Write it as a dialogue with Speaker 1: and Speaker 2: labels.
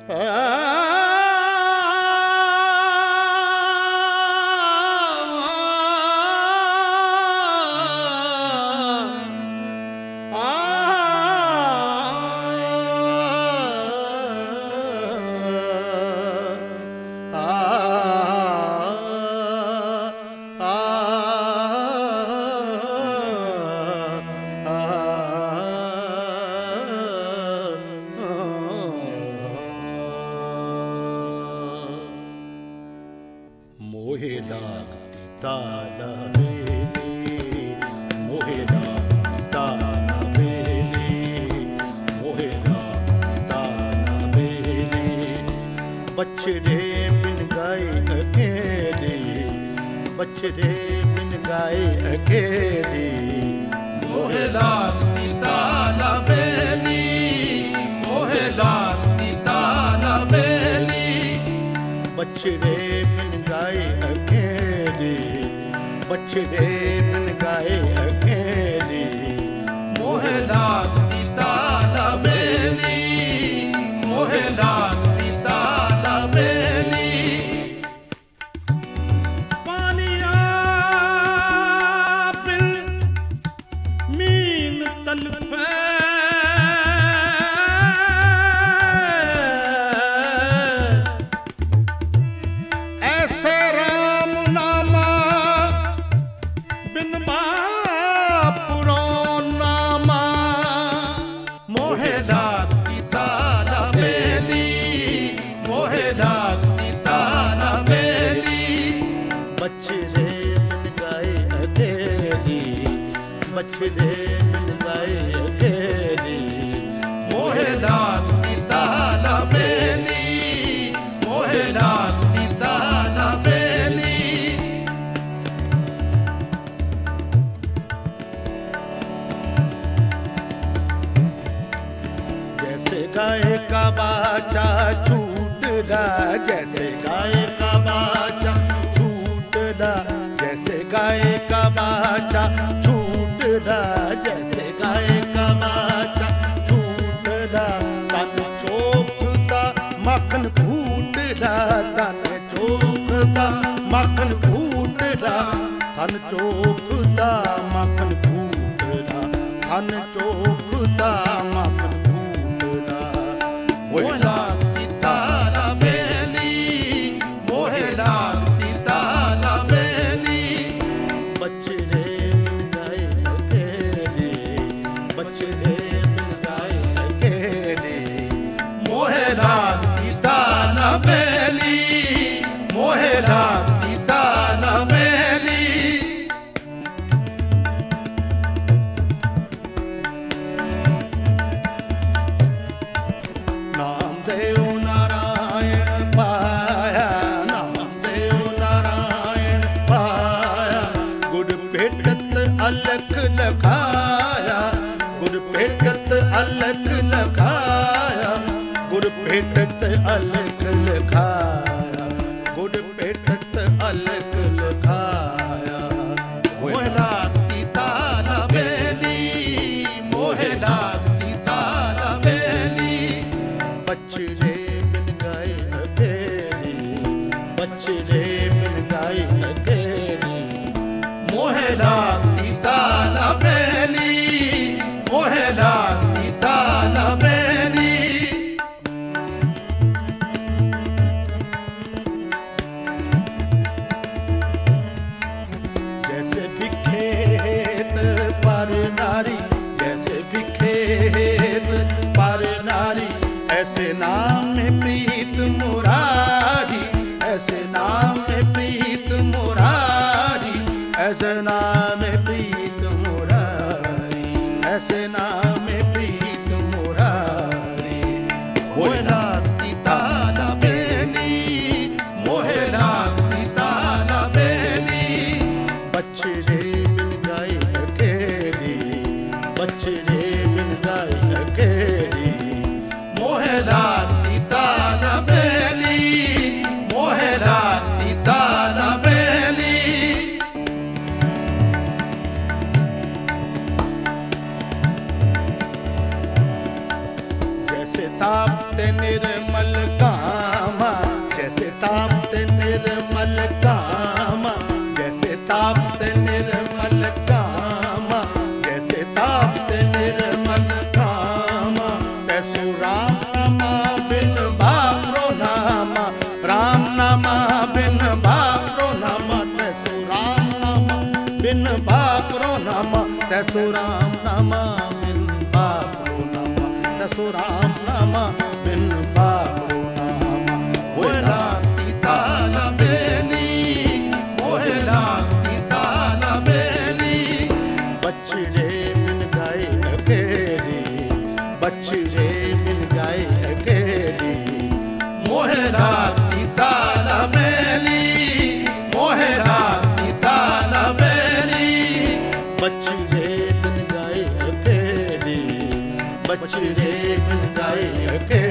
Speaker 1: मोहे लागती ताला बेली, मोहे लागती ताला बेली, मोहे लागती ताला बेली। बछड़े बिन गाए अकेली, बछड़े बिन गाए अकेली, मोहे लागती ताला बेली, मोहे लागती ताला बेली। बछड़े बिन गाए अकेली, बछड़े बिन गाए अकेली, मोहे लागती ताला बेली, मोहे लागती ताला बेली। पानिया बिन मीन तलफे, ऐसे राम नामा बिन बापुरो नामा। मोहे लागती ताला बेली, मोहे लागती ताला बेली। बछड़े बिन गाए अकेली, बछड़े बिन गाए अकेली, मोहे लागती ताला बेली, मोहे लागती ताला बेली। जैसे गाय का बाचा छूटला, जैसे गाय का बाचा छूटला, जैसे गाय का बाचा छूटला, जैसे गाय का बाचा छूटला। तन चोखता मक्खन फूटला, तन चोखता मक्खन फूटला, तन चोखता मक्खन फूटला, तन चोखता मक्खन फूटला। मोहे लागती ताला बेली, मोहे लागती ताला बेली। बछड़े बिन गाए अकेली, बछड़े बिन गाए अकेली, मोहे लागती ताला बेली, मोहे लागती ताला बेली। नामदेव नारायण पाया, नामदेव नारायण पाया। गुर भेटत अलख लखाया, गुर भेटत अलख लखाया, गुर भेटत अलख लखाया, गुर भेटत अलख लखाया। मोहे लागती ताला बेली, मोहे लागती ताला बेली। बछड़े बिन गाए अकेली, बछड़े बिन गाए अकेली, मोहे लागती ताला बेली, मोहे लागती ताला बेली। जैसे विखेत पर नारी, जैसे विखेत पर नारी, ऐसे नाम में प्रीत मुरारी, ऐसे नाम में प्रीत मुरारी, ऐसे नाम में प्रीत मुरारी, ऐसे नाम में प्रीत मुरारी। मोहे लागती ताला बेली, मोहे लागती ताला बेली। बछड़े बिन गाए अकेली, बछड़े बिन गाए अकेली, मोहे लागती ताला बेली, मोहे लागती ताला बेली। जैसे तापते निर्मल तैसो राम नामा बिन बाबरो नामा, तैसो राम नामा बिन बाबरो नामा। मोहे लागती ताला बेली, मोहे लागती ताला बेली, बछड़े बिन गाय अकेली, बछड़े बिन गाय अकेली। मोहे लागती ताला बेली, मोहे लागती ताला बेली, बछड़े बिन गाय अकेली, बछड़े बिन गाय अकेली।